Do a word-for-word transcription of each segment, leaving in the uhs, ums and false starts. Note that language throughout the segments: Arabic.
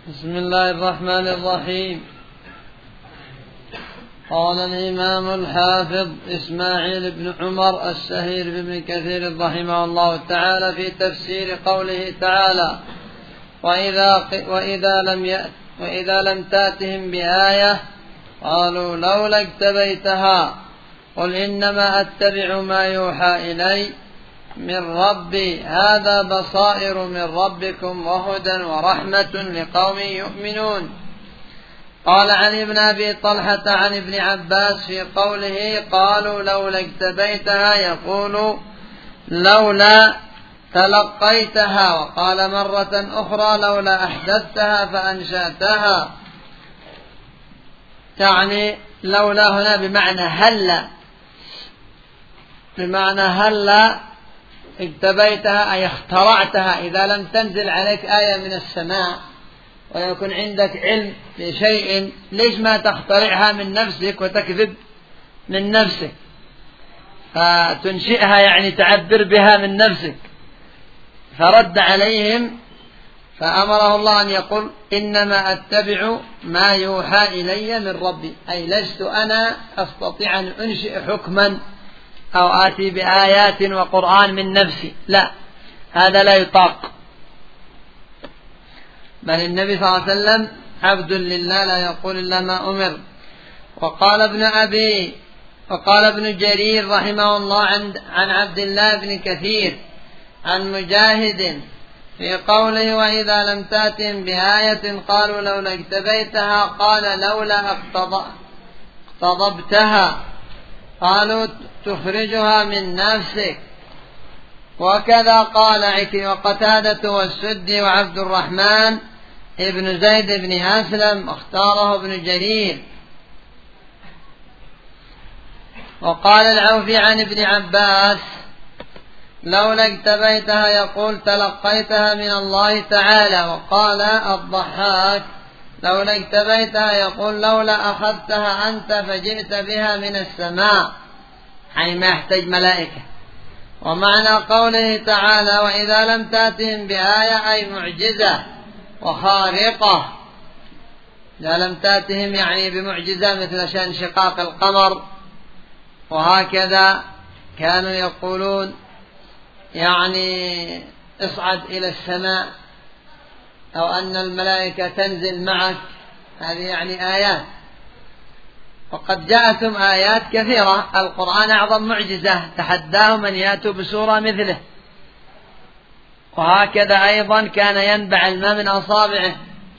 بسم الله الرحمن الرحيم. قال الإمام الحافظ إسماعيل بن عمر الشهير بن كثير رحمه الله تعالى في تفسير قوله تعالى: وإذا, وإذا, لم يأت وإذا لم تأتهم بآية قالوا لولا اجتبيتها قل إنما أتبع ما يوحى إلي من ربي هذا بصائر من ربكم وهدى ورحمة لقوم يؤمنون. قال علي بن أبي طلحة عن ابن عباس في قوله قالوا لولا اجتبيتها يقول لولا تلقيتها، وقال مرة أخرى لولا أحدثتها فأنشأتها، يعني لولا هنا بمعنى هلا، بمعنى هلا اجتبيتها أي اخترعتها. إذا لم تنزل عليك آية من السماء ويكون عندك علم بشيء ليش ما تخترعها من نفسك وتكذب من نفسك، فتنشئها يعني تعبر بها من نفسك. فرد عليهم فأمره الله أن يقول إنما أتبع ما يوحى إلي من ربي، أي لست أنا أستطيع أن أنشئ حكما أو آتي بآيات وقرآن من نفسي، لا، هذا لا يطاق، بل النبي صلى الله عليه وسلم عبد لله لا يقول إلا ما أمر. وقال ابن أبي وقال ابن جرير رحمه الله عن, عن عبد الله بن كثير عن مجاهد في قوله وإذا لم تأتهم بآية قالوا لولا اجتبيتها قال لولا اقتضبتها، قالوا تخرجها من نفسك. وكذا قال عكرمة وقتادة والسدي وعبد الرحمن ابن زيد بن أسلم اختاره ابن جرير. وقال العوفي عن ابن عباس لولا اجتبيتها يقول تلقيتها من الله تعالى. وقال الضحاك لولا اجتبيتها يقول لولا أخذتها أنت فجئت بها من السماء، يعني ما يحتاج ملائكة. ومعنى قوله تعالى وإذا لم تأتهم بآية أي معجزة وخارقة، إذا لم تأتهم يعني بمعجزة مثل شأن انشقاق القمر، وهكذا كانوا يقولون يعني اصعد إلى السماء أو أن الملائكة تنزل معك، هذه يعني آيات. وقد جاءتهم آيات كثيرة، القرآن أعظم معجزة تحداهم أن يأتوا بسورة مثله. وهكذا أيضا كان ينبع الماء من أصابعه.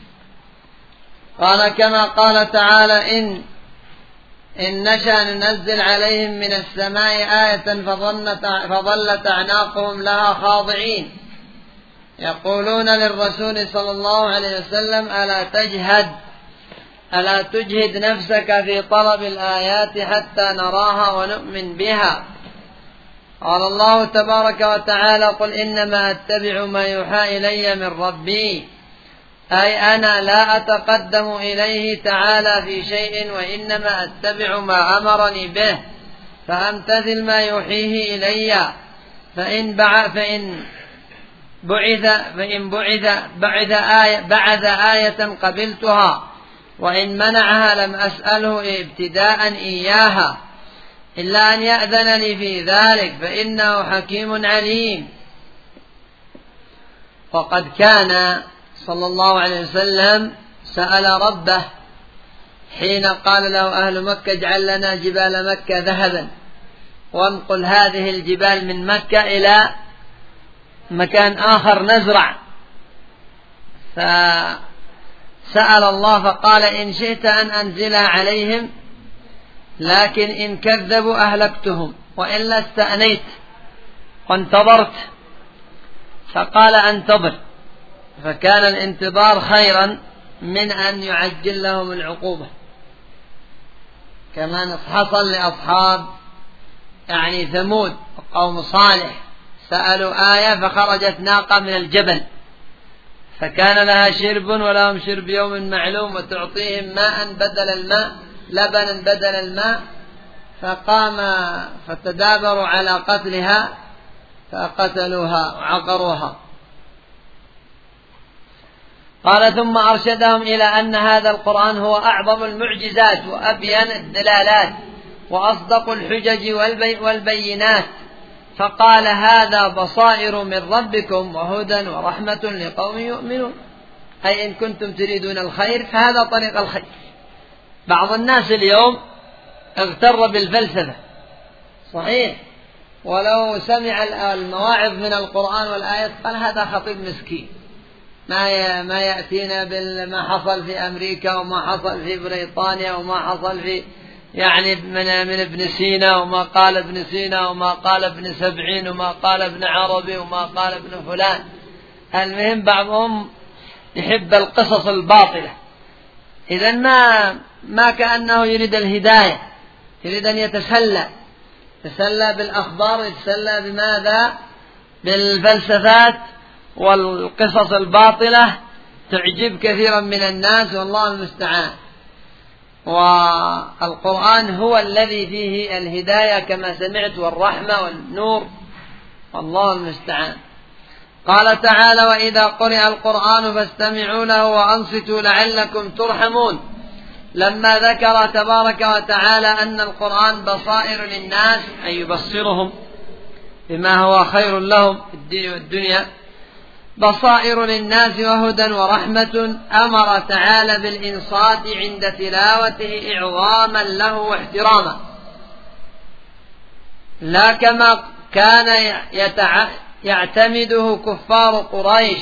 قال كما قال تعالى إن إن نشأ ننزل عليهم من السماء آية فظلت أعناقهم لها خاضعين يقولون للرسول صلى الله عليه وسلم ألا تجهد ألا تجهد نفسك في طلب الآيات حتى نراها ونؤمن بها. قال الله تبارك وتعالى قل إنما أتبع ما يوحى إلي من ربي، أي أنا لا أتقدم إليه تعالى في شيء وإنما أتبع ما أمرني به فأمتثل ما يوحيه إلي. فإن بعث فإن بعث فإن بعث بعث آية بعث آية قبلتها، وإن منعها لم أسأله ابتداء إياها إلا أن يأذن لي في ذلك فإنه حكيم عليم. وقد كان صلى الله عليه وسلم سأل ربه حين قال له أهل مكة اجعل لنا جبال مكة ذهبا وانقل هذه الجبال من مكة إلى مكان آخر نزرع، فسأل الله فقال إن شئت أن أنزلها عليهم لكن إن كذبوا أهلكتهم وإلا استأنيت وانتظرت، فقال انتظر، فكان الانتظار خيرا من أن يعجل لهم العقوبة. كما حصل لأصحاب يعني ثمود وقوم صالح، سألوا آية فخرجت ناقة من الجبل فكان لها شرب ولهم شرب يوم معلوم وتعطيهم ماء بدل الماء لبنا بدل الماء، فقام فتدابروا على قتلها فقتلوها وعقروها. قال ثم أرشدهم إلى أن هذا القرآن هو أعظم المعجزات وأبين الدلالات وأصدق الحجج والبينات، فقال هذا بصائر من ربكم وهدى ورحمة لقوم يؤمنون، أي إن كنتم تريدون الخير فهذا طريق الخير. بعض الناس اليوم اغتر بالفلسفة، صحيح، ولو سمع المواعظ من القرآن والآيات قال هذا خطيب مسكين، ما ما يأتينا بما حصل في أمريكا وما حصل في بريطانيا وما حصل في يعني من من ابن سينا وما قال ابن سينا وما قال ابن سبعين وما قال ابن عربي وما قال ابن فلان. المهم بعضهم يحب القصص الباطلة، إذن ما ما كأنه يريد الهداية، يريد أن يتسلى يتسلى بالأخبار، يتسلى بماذا؟ بالفلسفات والقصص الباطلة تعجب كثيرا من الناس، والله المستعان. والقرآن هو الذي فيه الهداية كما سمعت والرحمة والنور، والله المستعان. قال تعالى وإذا قرئ القرآن فاستمعوا له وأنصتوا لعلكم ترحمون، لما ذكر تبارك وتعالى أن القرآن بصائر للناس، أي يبصرهم بما هو خير لهم في الدين والدنيا، بصائر للناس وهدى ورحمة، أمر تعالى بالإنصات عند تلاوته إعظاما له واحتراما، لا كما كان يتع... يعتمده كفار قريش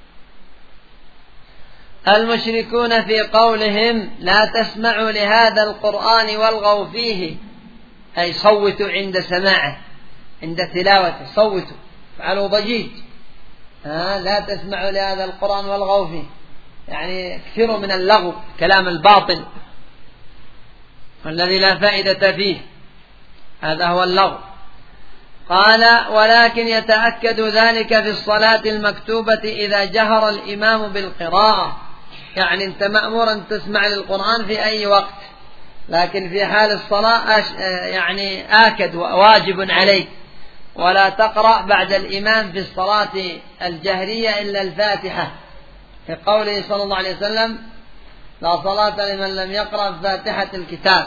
المشركون في قولهم لا تسمعوا لهذا القرآن والغوا فيه، أي صوتوا عند سماعه، عند تلاوته صوتوا، فعلوا ضجيج، ها لا تسمعوا لهذا القرآن والغوا فيه، يعني كثيروا من اللغو، كلام الباطل والذي لا فائدة فيه، هذا هو اللغو. قال ولكن يتأكد ذلك في الصلاة المكتوبة إذا جهر الإمام بالقراءة، يعني أنت مأمور أن تسمع للقرآن في أي وقت، لكن في حال الصلاة يعني آكد وواجب عليك، ولا تقرأ بعد الإمام في الصلاة الجهرية إلا الفاتحة، في قوله صلى الله عليه وسلم لا صلاة لمن لم يقرأ فاتحة الكتاب.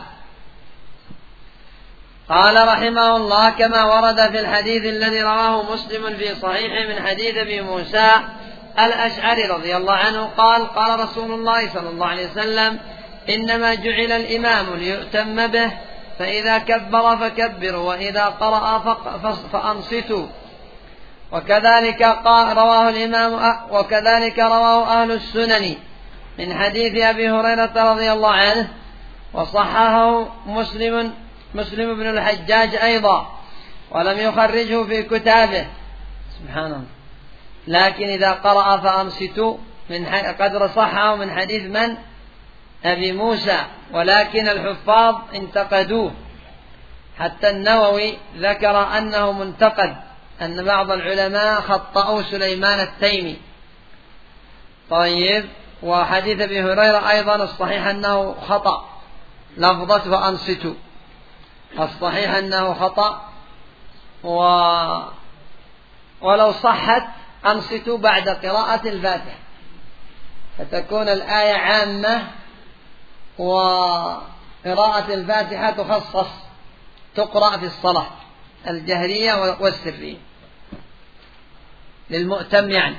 قال رحمه الله كما ورد في الحديث الذي رواه مسلم في صحيحه من حديث أبي موسى الأشعري رضي الله عنه قال قال رسول الله صلى الله عليه وسلم إنما جعل الإمام ليؤتم به، فإذا كبر فكبروا وإذا قرأ فأنصتوا. وكذلك رواه الإمام وكذلك رواه أهل السنن من حديث أبي هريرة رضي الله عنه، وصححه مسلم مسلم بن الحجاج أيضا، ولم يخرجه في كتابه، سبحان الله. لكن إذا قرأ فأنصتوا من قدر صحه من حديث من؟ أبي موسى، ولكن الحفاظ انتقدوه، حتى النووي ذكر أنه منتقد، أن بعض العلماء خطأوا سليمان التيمي. طيب، وحديث أبي هريرة أيضا الصحيح أنه خطأ، لفظة فأنصتوا الصحيح أنه خطأ، و... ولو صحت أنصتوا بعد قراءة الفاتحة، فتكون الآية عامة وقراءة الفاتحة تخصص تقرأ في الصلاة الجهرية والسرية للمؤتم يعني.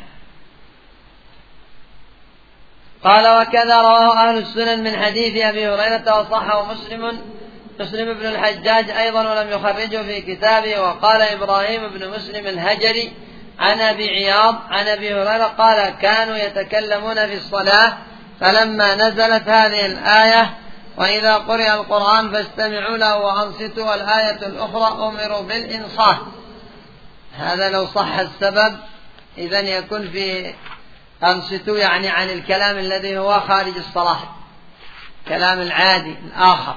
قال وكذا رواه أهل السنن من حديث أبي هريرة وصححه مسلم مسلم بن الحجاج أيضا ولم يخرجه في كتابه. وقال إبراهيم بن مسلم الهجري عن أبي عياض عن أبي هريرة قال كانوا يتكلمون في الصلاة فلما نزلت هذه الآية وإذا قرئ القرآن فاستمعوا له وأنصتوا الآية الأخرى أمروا بالإنصات. هذا لو صح السبب إذن يكون في أنصتوا يعني عن الكلام الذي هو خارج الصلاة، كلام العادي الآخر.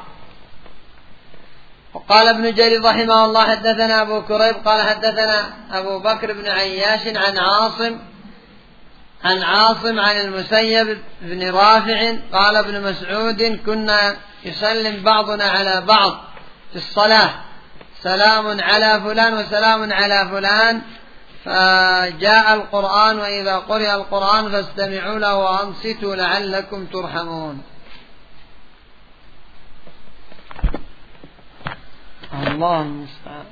وقال ابن جرير رحمه الله حدثنا أبو كريب قال حدثنا أبو بكر بن عياش عن عاصم عن عاصم عن المسيب بن رافع قال ابن مسعود كنا يسلم بعضنا على بعض في الصلاة، سلام على فلان وسلام على فلان، فجاء القرآن وإذا قرئ القرآن فاستمعوا له وأنصتوا لعلكم ترحمون. الله المستعان.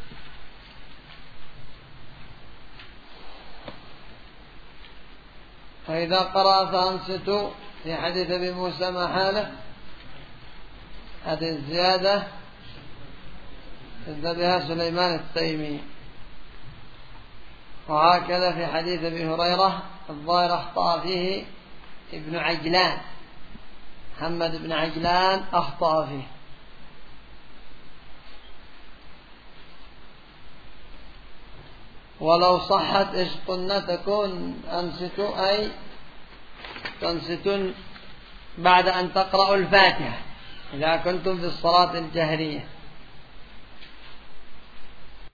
فإذا قرأ فأنصتوا في حديث أبي موسى ما حاله؟ هذه الزيادة ذهب بها سليمان التيمي. وهكذا في حديث أبي هريرة الظاهر أخطأ فيه ابن عجلان، محمد بن عجلان أخطأ فيه. ولو صحت إيش قلنا تكون أنصتوا أي تنصتون بعد أن تقرأوا الفاتحة إذا كنتم في الصلاة الجهرية.